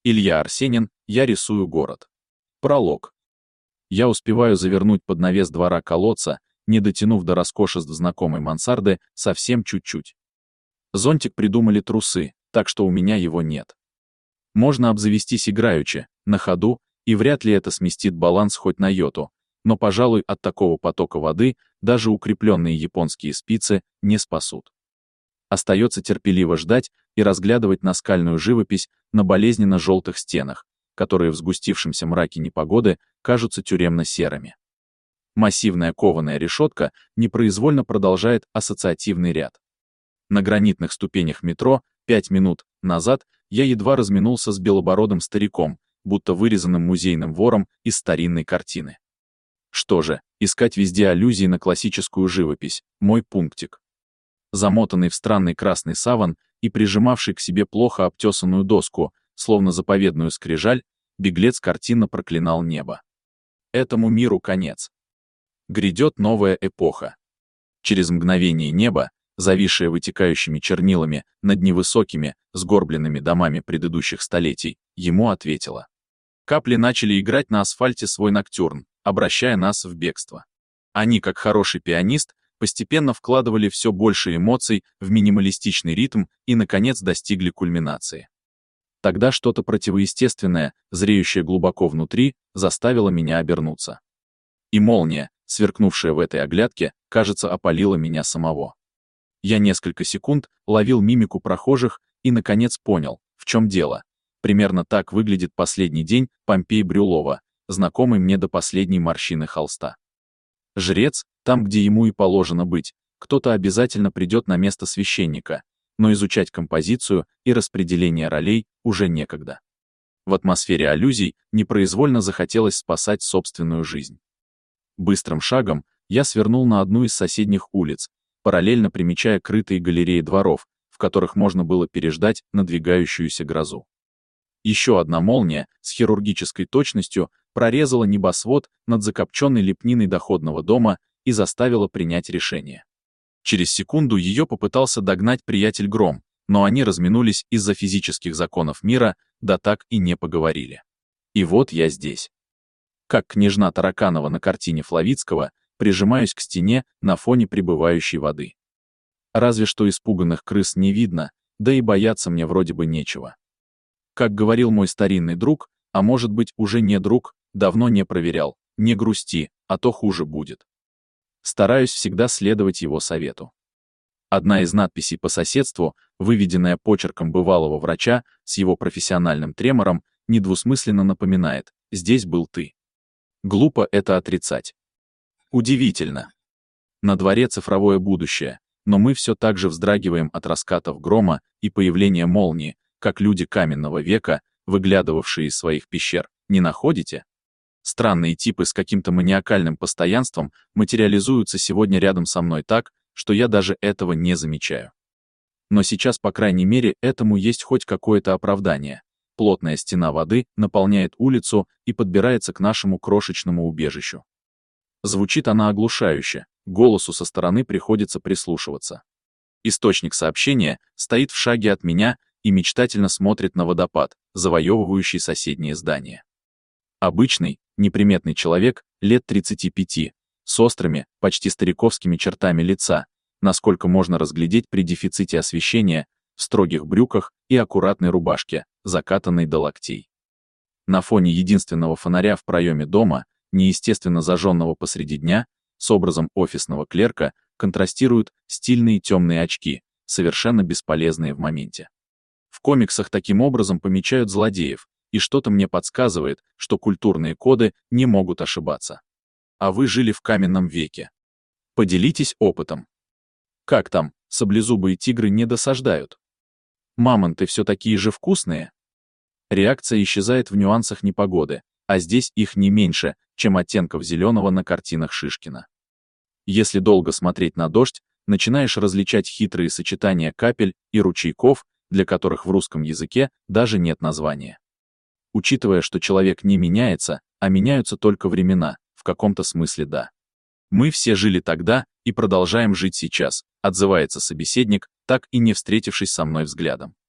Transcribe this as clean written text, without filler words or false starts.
Илья Арсенин, я рисую город. Пролог. Я успеваю завернуть под навес двора колодца, не дотянув до роскошеств знакомой мансарды совсем чуть-чуть. Зонтик придумали трусы, так что у меня его нет. Можно обзавестись играючи, на ходу, и вряд ли это сместит баланс хоть на йоту, но, пожалуй, от такого потока воды даже укрепленные японские спицы не спасут. Остается терпеливо ждать и разглядывать наскальную живопись на болезненно-желтых стенах, которые в сгустившемся мраке непогоды кажутся тюремно-серыми. Массивная кованая решетка непроизвольно продолжает ассоциативный ряд. На гранитных ступенях метро 5 минут назад я едва разминулся с белобородым стариком, будто вырезанным музейным вором из старинной картины. Что же, искать везде аллюзии на классическую живопись — мой пунктик. Замотанный в странный красный саван и прижимавший к себе плохо обтесанную доску, словно заповедную скрижаль, беглец картинно проклинал небо. Этому миру конец. Грядет новая эпоха. Через мгновение небо, зависшее вытекающими чернилами над невысокими, сгорбленными домами предыдущих столетий, ему ответило. Капли начали играть на асфальте свой ноктюрн, обращая нас в бегство. Они, как хороший пианист, постепенно вкладывали все больше эмоций в минималистичный ритм и, наконец, достигли кульминации. Тогда что-то противоестественное, зреющее глубоко внутри, заставило меня обернуться. И молния, сверкнувшая в этой оглядке, кажется, опалила меня самого. Я несколько секунд ловил мимику прохожих и, наконец, понял, в чем дело. Примерно так выглядит последний день Помпея Брюлова, знакомый мне до последней морщины холста. Жрец, там, где ему и положено быть, кто-то обязательно придет на место священника, но изучать композицию и распределение ролей уже некогда. В атмосфере аллюзий непроизвольно захотелось спасать собственную жизнь. Быстрым шагом я свернул на одну из соседних улиц, параллельно примечая крытые галереи дворов, в которых можно было переждать надвигающуюся грозу. Еще одна молния с хирургической точностью прорезала небосвод над закопченной лепниной доходного дома и заставила принять решение. Через секунду ее попытался догнать приятель Гром, но они разминулись из-за физических законов мира, да так и не поговорили. И вот я здесь. Как княжна Тараканова на картине Флавицкого, прижимаюсь к стене на фоне прибывающей воды. Разве что испуганных крыс не видно, да и бояться мне вроде бы нечего. Как говорил мой старинный друг, а может быть уже не друг, давно не проверял, не грусти, а то хуже будет. Стараюсь всегда следовать его совету. Одна из надписей по соседству, выведенная почерком бывалого врача с его профессиональным тремором, недвусмысленно напоминает: «Здесь был ты». Глупо это отрицать. Удивительно. На дворе цифровое будущее, но мы все так же вздрагиваем от раскатов грома и появления молнии, как люди каменного века, выглядывавшие из своих пещер, не находите? Странные типы с каким-то маниакальным постоянством материализуются сегодня рядом со мной так, что я даже этого не замечаю. Но сейчас, по крайней мере, этому есть хоть какое-то оправдание. Плотная стена воды наполняет улицу и подбирается к нашему крошечному убежищу. Звучит она оглушающе, голосу со стороны приходится прислушиваться. Источник сообщения стоит в шаге от меня и мечтательно смотрит на водопад, завоевывающий соседние здания. Обычный, неприметный человек, лет 35, с острыми, почти стариковскими чертами лица, насколько можно разглядеть при дефиците освещения, в строгих брюках и аккуратной рубашке, закатанной до локтей. На фоне единственного фонаря в проеме дома, неестественно зажженного посреди дня, с образом офисного клерка, контрастируют стильные темные очки, совершенно бесполезные в моменте. В комиксах таким образом помечают злодеев, и что-то мне подсказывает, что культурные коды не могут ошибаться. А вы жили в каменном веке. Поделитесь опытом. Как там, саблезубые тигры не досаждают? Мамонты все такие же вкусные? Реакция исчезает в нюансах непогоды, а здесь их не меньше, чем оттенков зеленого на картинах Шишкина. Если долго смотреть на дождь, начинаешь различать хитрые сочетания капель и ручейков, для которых в русском языке даже нет названия. Учитывая, что человек не меняется, а меняются только времена, в каком-то смысле да. Мы все жили тогда и продолжаем жить сейчас, отзывается собеседник, так и не встретившись со мной взглядом.